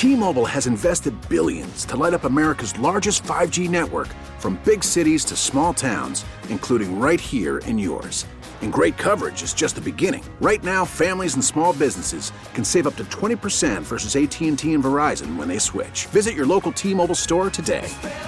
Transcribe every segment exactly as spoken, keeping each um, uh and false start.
T-Mobile has invested billions to light up America's largest five G network, from big cities to small towns, including right here in yours. And great coverage is just the beginning. Right now, families and small businesses can save up to twenty percent versus A T and T and Verizon when they switch. Visit your local T-Mobile store today.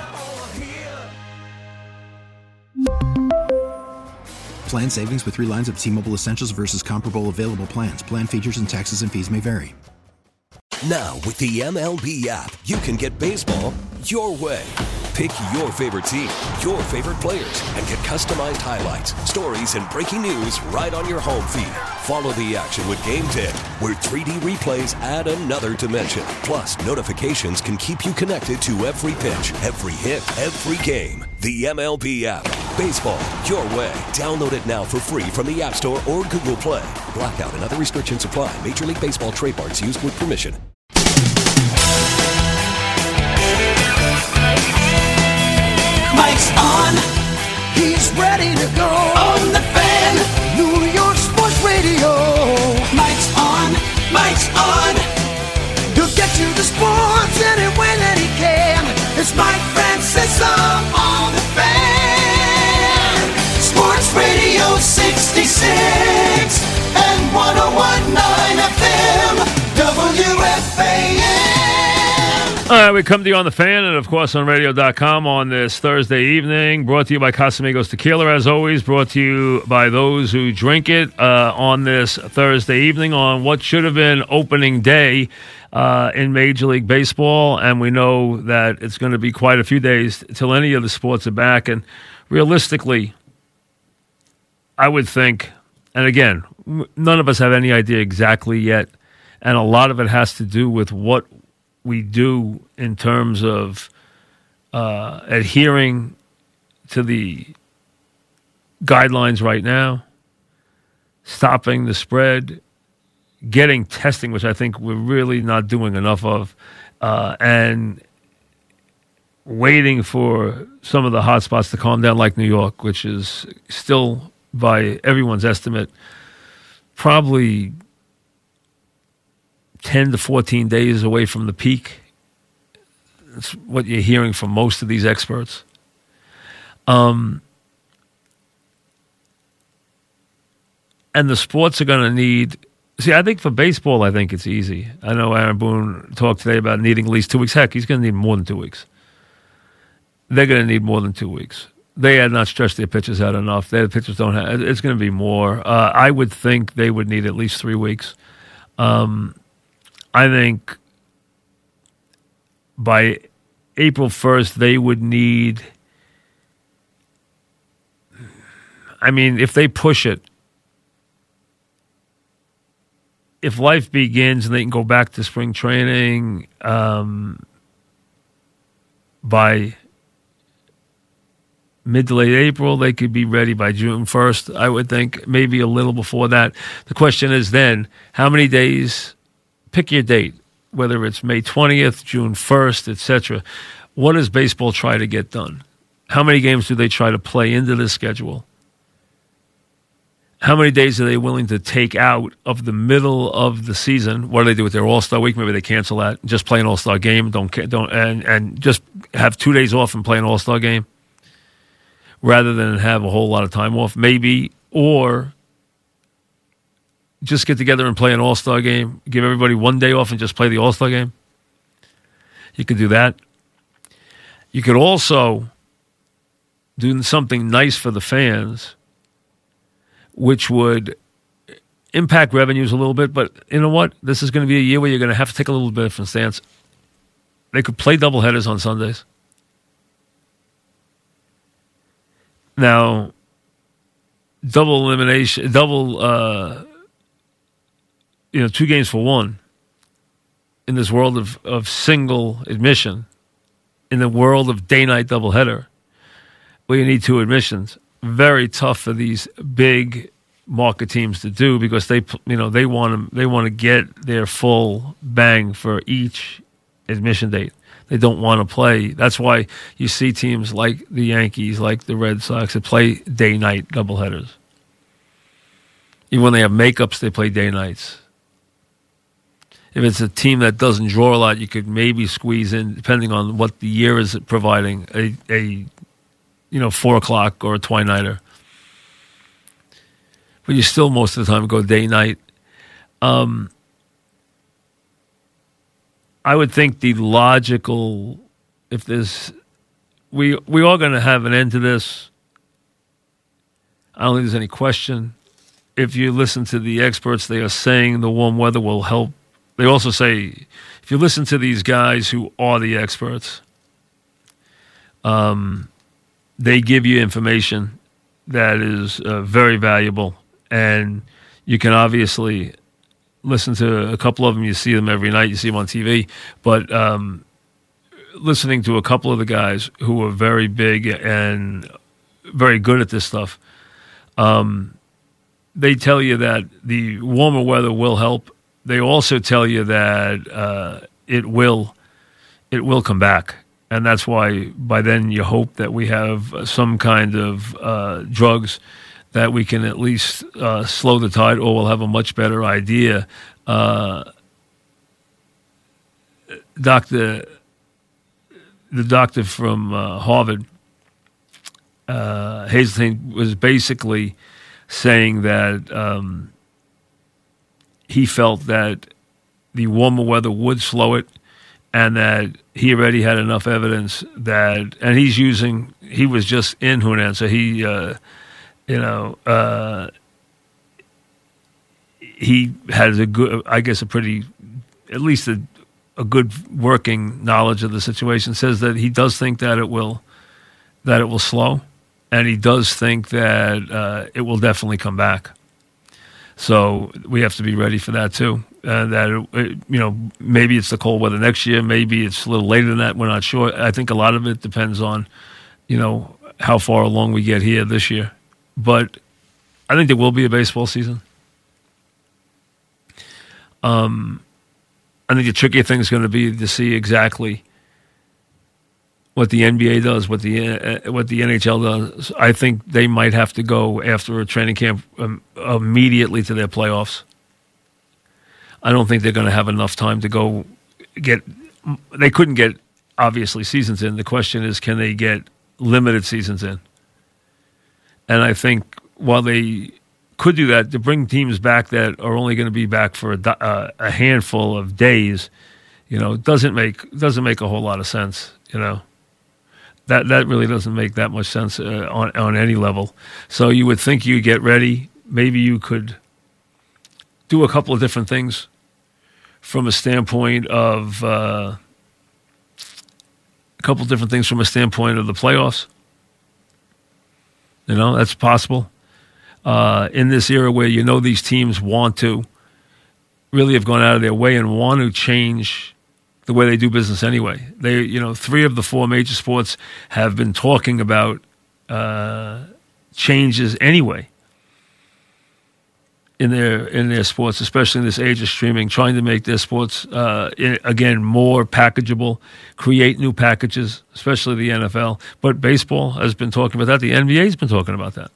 Plan savings with three lines of T-Mobile Essentials versus comparable available plans. Plan features and taxes and fees may vary. Now, with the M L B app, you can get baseball your way. Pick your favorite team, your favorite players, and get customized highlights, stories, and breaking news right on your home feed. Follow the action with Game Day, where three D replays add another dimension. Plus, notifications can keep you connected to every pitch, every hit, every game. The M L B app. Baseball your way. Download it now for free from the App Store or Google Play. Blackout and other restrictions apply. Major League Baseball trademarks used with permission. Mike's on. He's ready to go. On the Fan. New York Sports Radio. Mike's on. Mike's on. He'll get you the sports any way that he can. It's Mike Francesa on the Fan. Sports Radio sixty-six and one oh one point nine F M. W F A N. All right, we come to you on the Fan and, of course, on radio dot com on this Thursday evening. Brought to you by Casamigos Tequila, as always. Brought to you by those who drink it uh, on this Thursday evening on what should have been opening day uh, in Major League Baseball. And we know that it's going to be quite a few days till any of the sports are back. And realistically, I would think, and again, none of us have any idea exactly yet, and a lot of it has to do with what we do in terms of uh, adhering to the guidelines right now, stopping the spread, getting testing, which I think we're really not doing enough of, uh, and waiting for some of the hot spots to calm down, like New York, which is still, by everyone's estimate, probably ten to fourteen days away from the peak. That's what you're hearing from most of these experts. Um, and the sports are going to need... See, I think for baseball, I think it's easy. I know Aaron Boone talked today about needing at least two weeks. Heck, he's going to need more than two weeks. They're going to need more than two weeks. They had not stretched their pitchers out enough. Their pitchers don't have... It's going to be more. Uh, I would think they would need at least three weeks. Um... I think by April first, they would need, I mean, if they push it, if life begins and they can go back to spring training um, by mid to late April, they could be ready by June first, I would think, maybe a little before that. The question is then, how many days... Pick your date, whether it's May twentieth, June first, et cetera. What does baseball try to get done? How many games do they try to play into the schedule? How many days are they willing to take out of the middle of the season? What do they do with their All-Star week? Maybe they cancel that and just play an All-Star game, don't don't and, and just have two days off and play an All-Star game rather than have a whole lot of time off, maybe, or just get together and play an All-Star game, give everybody one day off and just play the All-Star game. You could do that. You could also do something nice for the fans, which would impact revenues a little bit. But you know what? This is going to be a year where you're going to have to take a little bit different stance. They could play doubleheaders on Sundays. Now, double elimination, double... Uh, you know, two games for one in this world of, of single admission, in the world of day-night doubleheader, where you need two admissions. Very tough for these big market teams to do because they, you know, they want to they want to get their full bang for each admission date. They don't want to play. That's why you see teams like the Yankees, like the Red Sox, that play day-night doubleheaders. Even when they have makeups, they play day-nights. if it's a team that doesn't draw a lot, you could maybe squeeze in, depending on what the year is providing, a, a you know, four o'clock or a twilighter. But you still, most of the time, go day-night. Um, I would think the logical, if there's, we, we are going to have an end to this. I don't think there's any question. If you listen to the experts, they are saying the warm weather will help. They also say, if you listen to these guys who are the experts, um, they give you information that is uh, very valuable. And you can obviously listen to a couple of them. You see them every night. You see them on T V. But um, listening to a couple of the guys who are very big and very good at this stuff, um, they tell you that the warmer weather will help. They also tell you that uh, it will it will come back. And that's why by then you hope that we have some kind of uh, drugs that we can at least uh, slow the tide, or we'll have a much better idea. Uh, doctor, the doctor from uh, Harvard, uh, Hazeltine, was basically saying that um, he felt that the warmer weather would slow it, and that he already had enough evidence that, and he's using, he was just in Hunan, so he, uh, you know, uh, he has a good, I guess a pretty, at least a, a good working knowledge of the situation, says that he does think that it will, that it will slow, and he does think that uh, it will definitely come back. So we have to be ready for that too. Uh, that it, it, you know, maybe it's the cold weather next year. Maybe it's a little later than that. We're not sure. I think a lot of it depends on, you know, how far along we get here this year. But I think there will be a baseball season. Um, I think the tricky thing is going to be to see exactly what the N B A does, what the uh, what the N H L does. I think they might have to go after a training camp um, immediately to their playoffs. I don't think they're going to have enough time to go get. They couldn't get obviously seasons in. The question is, can they get limited seasons in? And I think while they could do that, to bring teams back that are only going to be back for a, uh, a handful of days, you know, doesn't make doesn't make a whole lot of sense. You know. That that really doesn't make that much sense uh, on on any level. So you would think you get ready. Maybe you could do a couple of different things from a standpoint of uh, a couple of different things from a standpoint of the playoffs. You know, that's possible. Uh, in this era where you know these teams want to really have gone out of their way and want to change the way they do business anyway. They, you know, three of the four major sports have been talking about uh, changes anyway in their in their sports, especially in this age of streaming, trying to make their sports uh, in, again more packageable, create new packages, especially the N F L. But baseball has been talking about that. The N B A has been talking about that.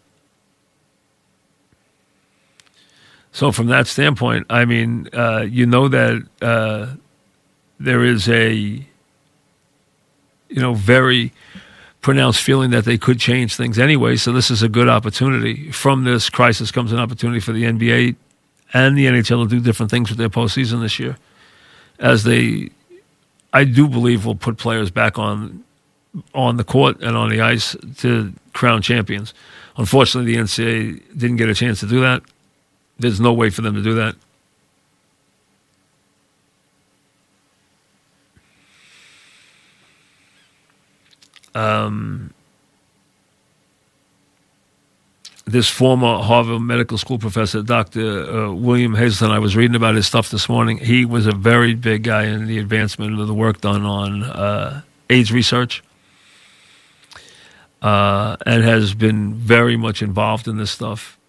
So from that standpoint, I mean, uh, you know that. Uh, There is a, you know, very pronounced feeling that they could change things anyway. So this is a good opportunity. From this crisis comes an opportunity for the N B A and the N H L to do different things with their postseason this year. As they, I do believe, will put players back on on the court and on the ice to crown champions. Unfortunately, the N C double A didn't get a chance to do that. There's no way for them to do that. Um, this former Harvard Medical School professor, Doctor Uh, William Hazelton, I was reading about his stuff this morning. He was a very big guy in the advancement of the work done on uh, AIDS research uh, and has been very much involved in this stuff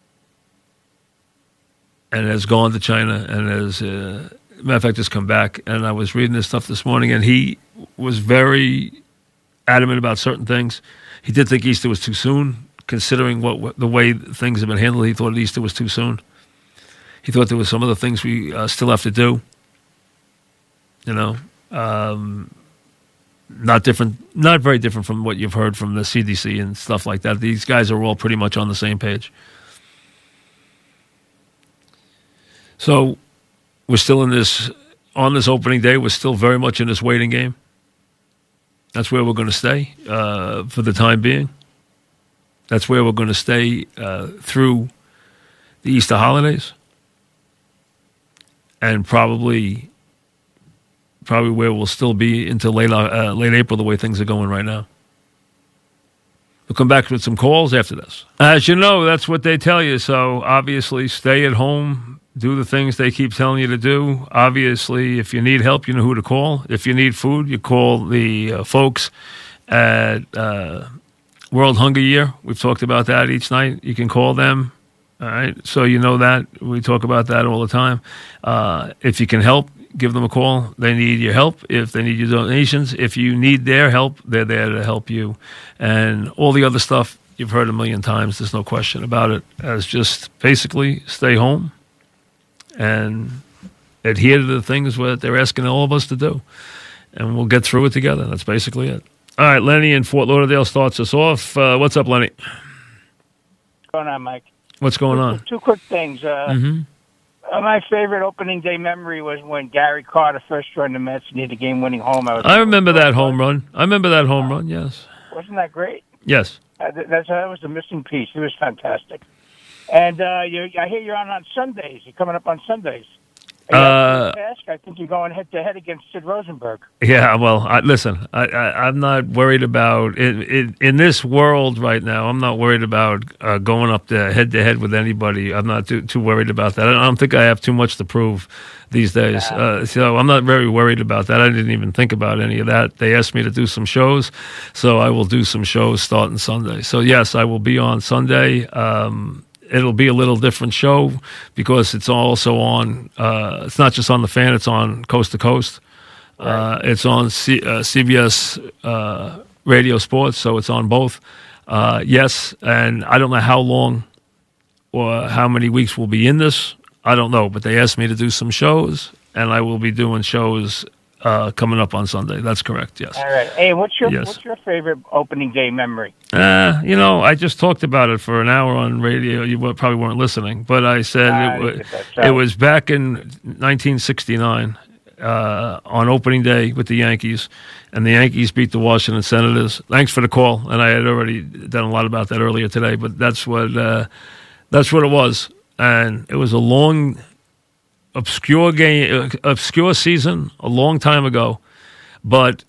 and has gone to China and has, uh, matter of fact, has come back. And I was reading this stuff this morning, and he was very adamant about certain things. He did think Easter was too soon, considering what, what the way things have been handled. He thought Easter was too soon. He thought there was some other things we uh, still have to do. You know, um, not different, not very different from what you've heard from the C D C and stuff like that. These guys are all pretty much on the same page. So we're still in this, on this opening day, we're still very much in this waiting game. That's where we're going to stay uh, for the time being. That's where we're going to stay uh, through the Easter holidays. And probably probably where we'll still be until late, uh, late April, the way things are going right now. We'll come back with some calls after this. As you know, that's what they tell you. So obviously, stay at home. Do the things they keep telling you to do. Obviously, if you need help, you know who to call. If you need food, you call the uh, folks at uh, World Hunger Year. We've talked about that each night. You can call them. All right, so you know that. We talk about that all the time. Uh, if you can help, give them a call. They need your help. If they need your donations, if you need their help, they're there to help you. And all the other stuff, you've heard a million times. There's no question about it. As just basically stay home and adhere to the things that they're asking all of us to do. And we'll get through it together. That's basically it. All right, Lenny in Fort Lauderdale starts us off. Uh, what's up, Lenny? What's going on, Mike? What's going two, on? Two quick things. Uh, mm-hmm. uh, my favorite opening day memory was when Gary Carter first joined the Mets and he had a game-winning home. I, was I remember that home run. I remember that home run, yes. Wasn't that great? Yes. Uh, th- that's, that was the missing piece. It was fantastic. And uh, you, I hear you're on on Sundays. You're coming up on Sundays. Uh, I think you're going head-to-head against Sid Rosenberg. Yeah, well, I, listen, I, I, I'm not worried about it, it, in this world right now. I'm not worried about uh, going up there head-to-head with anybody. I'm not too, too worried about that. I don't think I have too much to prove these days. Yeah. Uh, so I'm not very worried about that. I didn't even think about any of that. They asked me to do some shows, so I will do some shows starting Sunday. So, yes, I will be on Sunday. Um It'll be a little different show because it's also on, uh, it's not just on the Fan, it's on Coast to Coast. Right. Uh, it's on C- uh, C B S uh, Radio Sports, so it's on both. Uh, yes, and I don't know how long or how many weeks we'll be in this. I don't know, but they asked me to do some shows, and I will be doing shows uh, coming up on Sunday. That's correct, yes. All right. Hey, what's your Yes. what's your favorite opening day memory? Uh, you know, I just talked about it for an hour on radio. You wa- probably weren't listening, but I said Ah, it, wa- I get that. Sorry. it was back in nineteen sixty-nine uh, on opening day with the Yankees, and the Yankees beat the Washington Senators. Thanks for the call, and I had already done a lot about that earlier today, but that's what uh, that's what it was, and it was a long, obscure game, obscure season, a long time ago, but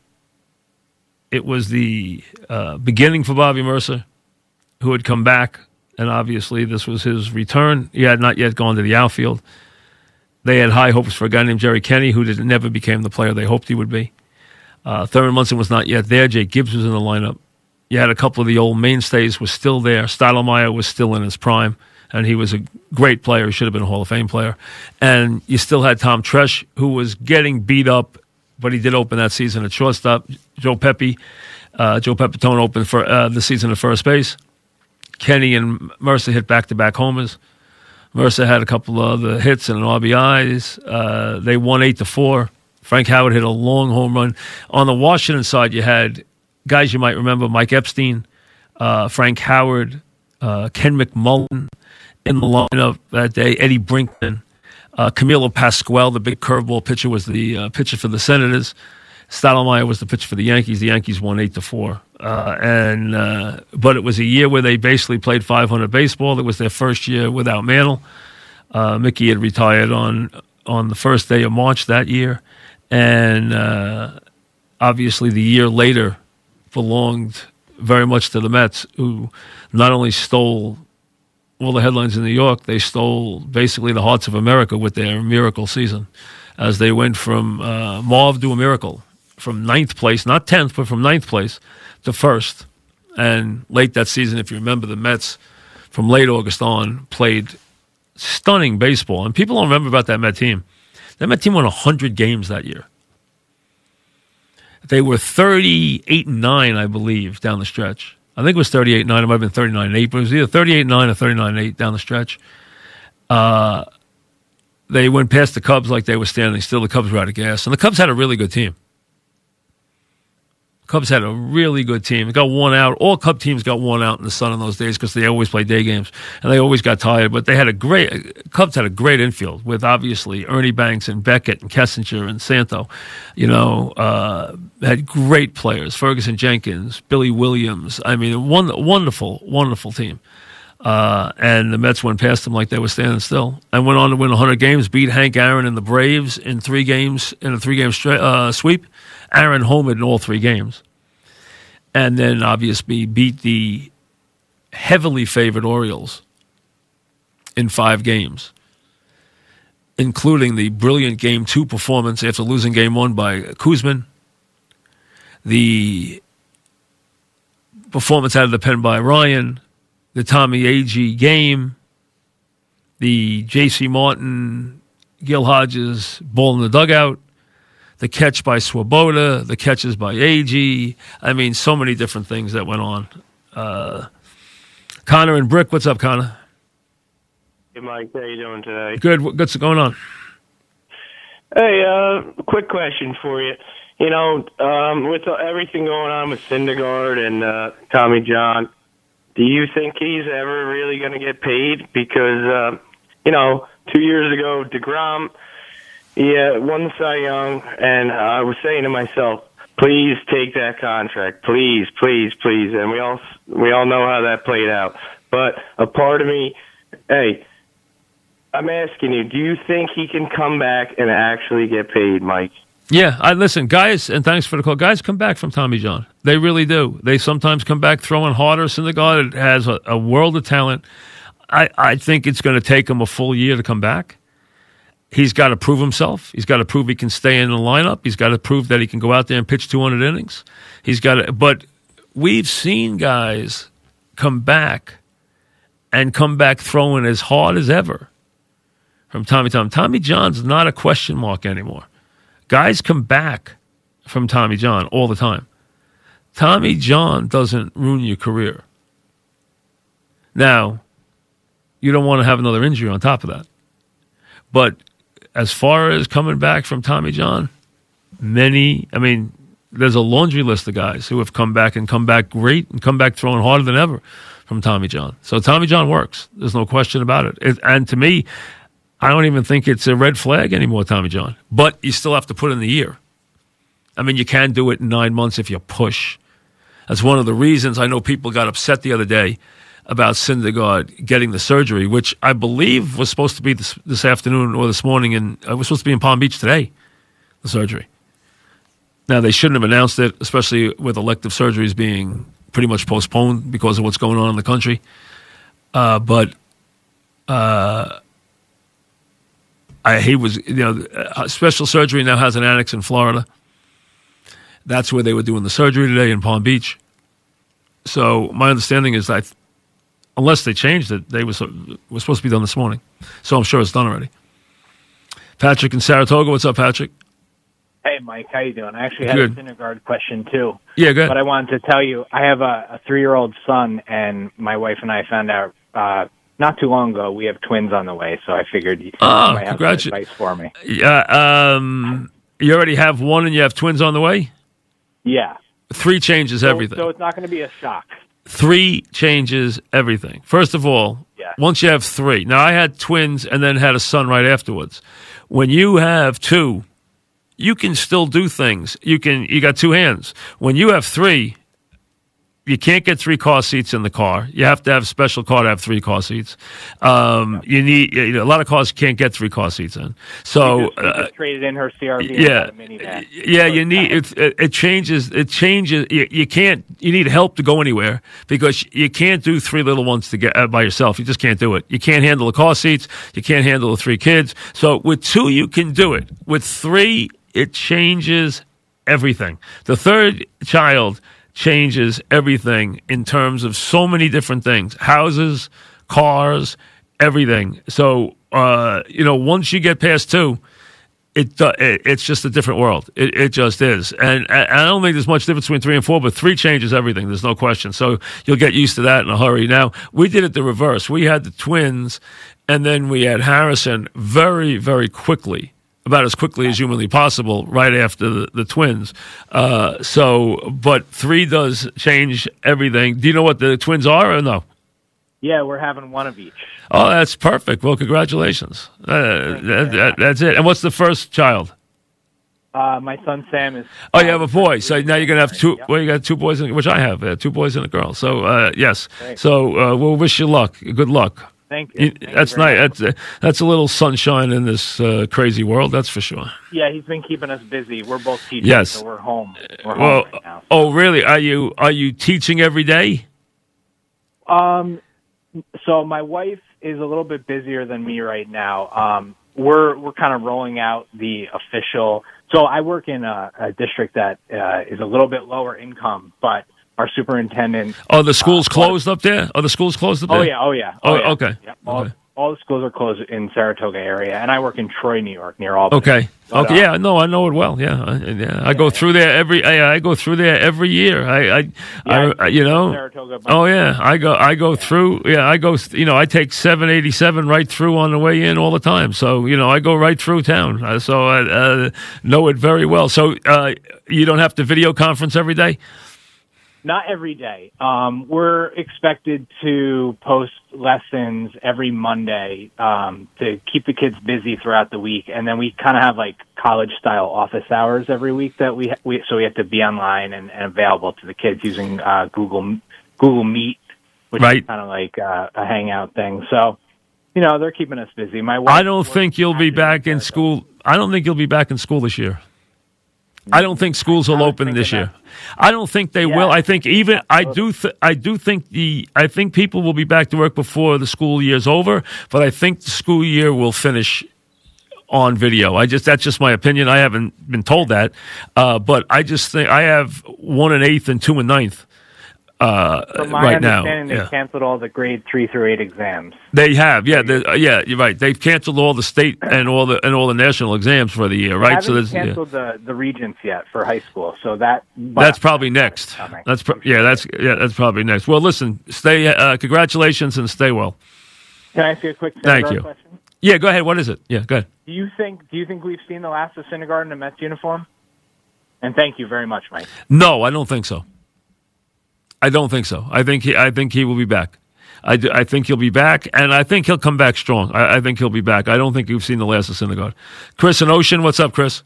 it was the uh, beginning for Bobby Mercer, who had come back, and obviously this was his return. He had not yet gone to the outfield. They had high hopes for a guy named Jerry Kenney, who did, never became the player they hoped he would be. Uh, Thurman Munson was not yet there. Jake Gibbs was in the lineup. You had a couple of the old mainstays was still there. Stottlemyre was still in his prime, and he was a great player. He should have been a Hall of Fame player. And you still had Tom Tresh, who was getting beat up, but he did open that season at shortstop. Joe Pepe, uh, Joe Pepitone opened for uh, the season at first base. Kenny and Mercer hit back-to-back homers. Mercer had a couple of other hits and R B Is. Uh, they won eight to four. Frank Howard hit a long home run. On the Washington side, you had guys you might remember: Mike Epstein, uh, Frank Howard, uh, Ken McMullen in the lineup that day. Eddie Brinkman, uh, Camilo Pascual, the big curveball pitcher, was the uh, pitcher for the Senators. Stottlemyre was the pitcher for the Yankees. The Yankees won eight to four. Uh, and uh, but it was a year where they basically played five hundred baseball. It was their first year without Mantle. Uh, Mickey had retired on on the first day of March that year, and uh, obviously the year later belonged very much to the Mets, who not only stole all the headlines in New York, they stole basically the hearts of America with their miracle season, as they went from uh, mauve to a miracle. From ninth place, not tenth, but from ninth place to first. And late that season, if you remember, the Mets from late August on played stunning baseball. And people don't remember about that Met team. That Met team won one hundred games that year. They were thirty-eight and nine, I believe, down the stretch. I think it was thirty-eight and nine. It might have been thirty-nine and eight, but it was either thirty-eight and nine or thirty-nine and eight down the stretch. Uh, they went past the Cubs like they were standing still. The Cubs were out of gas. And the Cubs had a really good team. Cubs had a really good team. It got worn out. All Cub teams got worn out in the sun in those days because they always played day games. And they always got tired. But they had a great, Cubs had a great infield with obviously Ernie Banks and Beckett and Kessinger and Santo. You know, uh, had great players. Ferguson Jenkins, Billy Williams. I mean, one wonderful, wonderful team. Uh, and the Mets went past them like they were standing still and went on to win one hundred games, beat Hank Aaron and the Braves in three games, in a three-game stra- uh, sweep. Aaron homered in all three games. And then, obviously, beat the heavily favored Orioles in five games, including the brilliant Game two performance after losing Game one by Kuzman, the performance out of the pen by Ryan, the Tommy Agee game, the J C. Martin, Gil Hodges ball in the dugout, the catch by Swoboda, the catches by Agee. I mean, so many different things that went on. Uh, Connor and Brick, what's up, Connor? Hey, Mike, how you doing today? Good. What's going on? Hey, uh, quick question for you. You know, um, with everything going on with Syndergaard and uh, Tommy John, do you think he's ever really going to get paid? Because, uh, you know, two years ago, DeGrom, he uh, won the Cy Young, and I was saying to myself, please take that contract, please, please, please. And we all we all know how that played out. But a part of me, hey, I'm asking you, do you think he can come back and actually get paid, Mike? Yeah, I listen, guys, and thanks for the call. Guys come back from Tommy John. They really do. They sometimes come back throwing harder. Syndergaard has a, a world of talent. I, I think it's going to take him a full year to come back. He's got to prove himself. He's got to prove he can stay in the lineup. He's got to prove that he can go out there and pitch two hundred innings. He's got to, but we've seen guys come back and come back throwing as hard as ever from Tommy John. Tommy John's not a question mark anymore. Guys come back from Tommy John all the time. Tommy John doesn't ruin your career. Now, you don't want to have another injury on top of that. But as far as coming back from Tommy John, many, I mean, there's a laundry list of guys who have come back and come back great and come back throwing harder than ever from Tommy John. So Tommy John works. There's no question about it. it and to me, I don't even think it's a red flag anymore, Tommy John. But you still have to put in the year. I mean, you can do it in nine months if you push. That's one of the reasons I know people got upset the other day about Syndergaard getting the surgery, which I believe was supposed to be this, this afternoon or this morning, and it was supposed to be in Palm Beach today, the surgery. Now, they shouldn't have announced it, especially with elective surgeries being pretty much postponed because of what's going on in the country. Uh, but... Uh, I, he was, you know, special surgery now has an annex in Florida. That's where they were doing the surgery today in Palm Beach. So my understanding is that unless they changed it, they was was supposed to be done this morning. So I'm sure it's done already. Patrick in Saratoga, what's up, Patrick? Hey, Mike, how you doing? I actually had Good. a Syndergaard question too. Yeah, good. But I wanted to tell you, I have a, a three-year-old son, and my wife and I found out. Uh, Not too long ago, we have twins on the way, so I figured you oh, might have some advice for me. Yeah, um, you already have one and you have twins on the way? Yeah. Three changes so, everything. So it's not going to be a shock. Three changes everything. First of all, yeah. once you have three. Now, I had twins and then had a son right afterwards. When you have two, you can still do things. You can. You got two hands. When you have three, you can't get three car seats in the car. You have to have a special car to have three car seats. Um, you need you know, a lot of cars can't get three car seats in. So we just, we just uh, traded in her C R V. Yeah, and got a minivan. yeah. You need it, it. It changes. It changes. You, you can't. You need help to go anywhere because you can't do three little ones to get uh, by yourself. You just can't do it. You can't handle the car seats. You can't handle the three kids. So with two, you can do it. With three, it changes everything. The third child changes everything in terms of so many different things. Houses, cars, everything. So, uh, you know, once you get past two, it, uh, it it's just a different world. It, it just is. And, and I don't think there's much difference between three and four, but three changes everything. There's no question. So you'll get used to that in a hurry. Now, we did it the reverse. We had the twins, and then we had Harrison very, very quickly, about as quickly as humanly possible, right after the, the twins. Uh, so, but three does change everything. Do you know what the twins are or no? Yeah, we're having one of each. Oh, that's perfect. Well, congratulations. Uh, that, that, that's it. And what's the first child? Uh, my son Sam is. Oh, you have a boy. So now you're going to have two. Yep. Well, you got two boys, and, which I have, uh, two boys and a girl. So, uh, yes. Great. So uh, we'll wish you luck. Good luck. Thank you. You- Thank you that's very nice. much. That's, uh, that's a little sunshine in this uh, crazy world, that's for sure. Yeah, he's been keeping us busy. We're both teachers, Yes. so we're home. We're Well, home right now. oh, really? Are you are you teaching every day? Um, so my wife is a little bit busier than me right now. Um, we're we're kind of rolling out the official. So I work in a, a district that uh, is a little bit lower income, but our superintendent. Oh, the school's uh, closed up there? Oh, the school's closed up there? Oh yeah, oh yeah. Oh, yeah. okay. Yep. All, Okay. all the schools are closed in Saratoga area, and I work in Troy, New York, near Albany. Okay. But, Okay. uh, Yeah. No, I know it well. Yeah. I, yeah. I go through there every. I, I go through there every year. I. I, Yeah, I you know. Saratoga, Oh yeah. I go. I go through. Yeah. I go. You know. I take seven eighty-seven right through on the way in all the time. So you know. I go right through town. Uh, so I uh, know it very well. So uh, you don't have to video conference every day. Not every day. Um, we're expected to post lessons every Monday um, to keep the kids busy throughout the week, and then we kind of have like college-style office hours every week that we, we so we have to be online and, and available to the kids using uh, Google Google Meet, which Right. is kind of like uh, a hangout thing. So, you know, they're keeping us busy. My wife I don't works think you'll be actively back in Saratoga. school. I don't think you'll be back in school this year. I don't think schools will I was open thinking this year. that. I don't think they Yeah. will. I think even I do. Th- I do think the. I think people will be back to work before the school year's over. But I think the school year will finish on video. I just that's just my opinion. I haven't been told that, uh, but I just think I have one and eighth and two and ninth uh, From my right now. understanding, Yeah. they canceled all the grade three through eight exams. They have, yeah, they- uh, yeah. You're right. They've canceled all the state and all the and all the national exams for the year, right? Haven't there's yeah. canceled the the regents yet for high school, so that That's probably next. coming. That's pro- yeah. That's yeah. That's probably next. Well, listen. Stay. Uh, congratulations and stay well. Can I ask you a quick Thank Syndergaard you. question? Yeah. Go ahead. What is it? Yeah. Go ahead. Do you think Do you think we've seen the last of Syndergaard in a Mets uniform? And thank you very much, Mike. No, I don't think so. I don't think so. I think he. I think he will be back. I, do, I think he'll be back, and I think he'll come back strong. I, I think he'll be back. I don't think you've seen the last of Syndergaard. Chris in Ocean, what's up, Chris?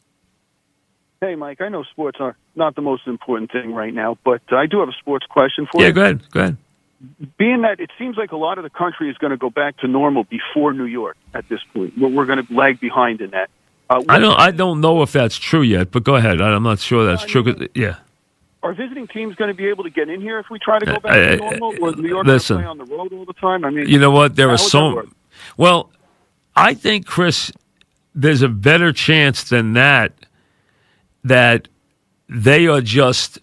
Hey, Mike, I know sports are not the most important thing right now, but uh, I do have a sports question for Yeah. you. Go ahead. Go ahead. Being that it seems like a lot of the country is going to go back to normal before New York at this point, we're, we're going to lag behind in that. Uh, I don't. I don't know if that's true yet, but go ahead. I, I'm not sure that's true. 'Cause- yeah. Are visiting teams going to be able to get in here if we try to go back Uh, to uh, normal? Or is New York listen. going to play on the road all the time? I mean, You know what? There how are would that so. work? Well, I think, Chris, there's a better chance than that that they are just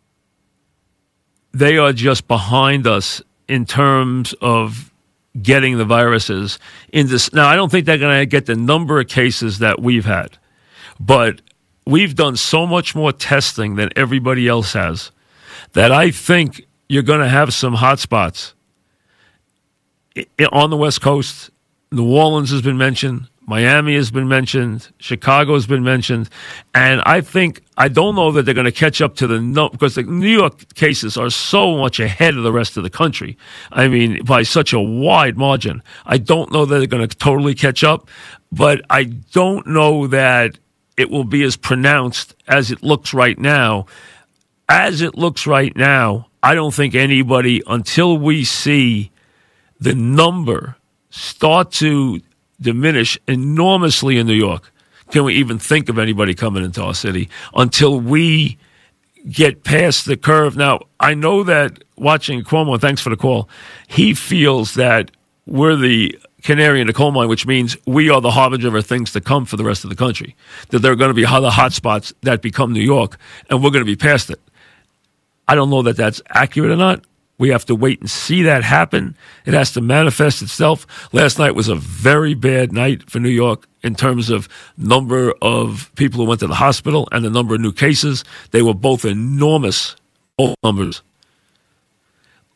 they are just behind us in terms of getting the viruses in this. Now, I don't think they're going to get the number of cases that we've had, but we've done so much more testing than everybody else has that I think you're going to have some hot spots I- on the West Coast. New Orleans has been mentioned. Miami has been mentioned. Chicago has been mentioned. And I think, I don't know that they're going to catch up to the, no, because the New York cases are so much ahead of the rest of the country. I mean, by such a wide margin. I don't know that they're going to totally catch up, but I don't know that it will be as pronounced as it looks right now. As it looks right now, I don't think anybody, until we see the number start to diminish enormously in New York, can we even think of anybody coming into our city until we get past the curve. Now, I know that watching Cuomo, thanks for the call, he feels that we're the canary in the coal mine, which means we are the harbinger of things to come for the rest of the country, that there are going to be other hot spots that become New York, and we're going to be past it. I don't know that that's accurate or not. We have to wait and see that happen. It has to manifest itself. Last night was a very bad night for New York in terms of number of people who went to the hospital and the number of new cases. They were both enormous, both numbers.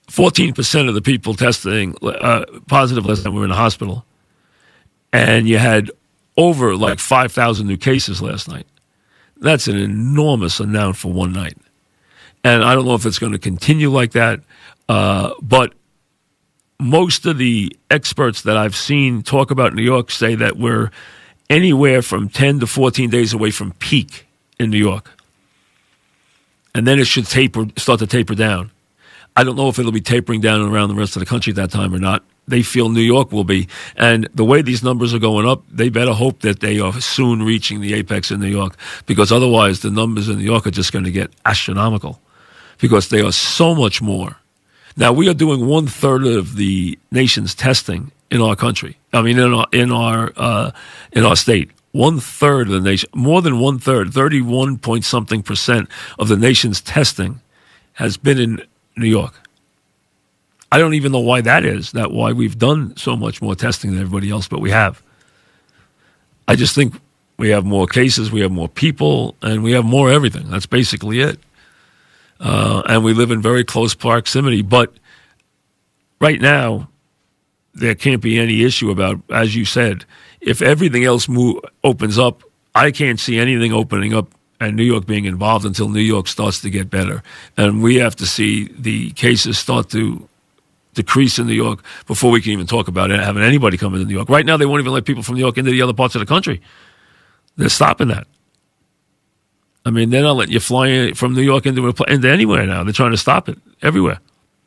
fourteen percent of the people testing uh, positive last night were in the hospital. And you had over like five thousand new cases last night. That's an enormous amount for one night. And I don't know if it's going to continue like that. Uh, but most of the experts that I've seen talk about New York say that we're anywhere from ten to fourteen days away from peak in New York. And then it should taper, start to taper down. I don't know if it'll be tapering down around the rest of the country at that time or not. They feel New York will be. And the way these numbers are going up, they better hope that they are soon reaching the apex in New York, because otherwise the numbers in New York are just going to get astronomical because they are so much more. Now, we are doing one-third of the nation's testing in our country. I mean, in our, in our, uh, in our state. One-third of the nation, more than one-third, thirty-one point something percent of the nation's testing has been in New York. I don't even know why that is, that why we've done so much more testing than everybody else, but we have. I just think we have more cases, we have more people, and we have more everything. That's basically it. Uh, and we live in very close proximity. But right now, there can't be any issue about, as you said, if everything else move, opens up, I can't see anything opening up and New York being involved until New York starts to get better. And we have to see the cases start to decrease in New York before we can even talk about it, having anybody come into New York. Right now, they won't even let people from New York into the other parts of the country. They're stopping that. I mean, they're not letting you fly from New York into, a, into anywhere now. They're trying to stop it everywhere.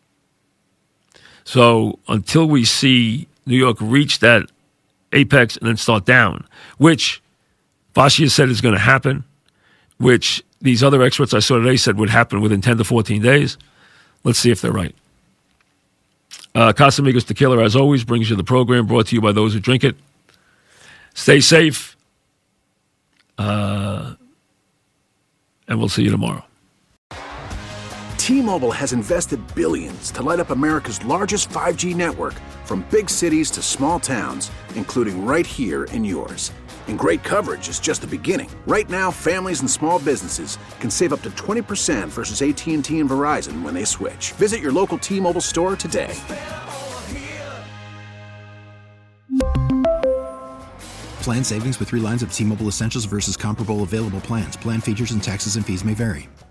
So until we see New York reach that apex and then start down, which Fauci has said is going to happen, which these other experts I saw today said would happen within ten to fourteen days. Let's see if they're right. Uh, Casamigos Tequila, as always, brings you the program, brought to you by those who drink it. Stay safe, uh, and we'll see you tomorrow. T-Mobile has invested billions to light up America's largest five G network, from big cities to small towns, including right here in yours. And great coverage is just the beginning. Right now, families and small businesses can save up to twenty percent versus A T and T and Verizon when they switch. Visit your local T-Mobile store today. Plan savings with three lines of T-Mobile Essentials versus comparable available plans. Plan features and taxes and fees may vary.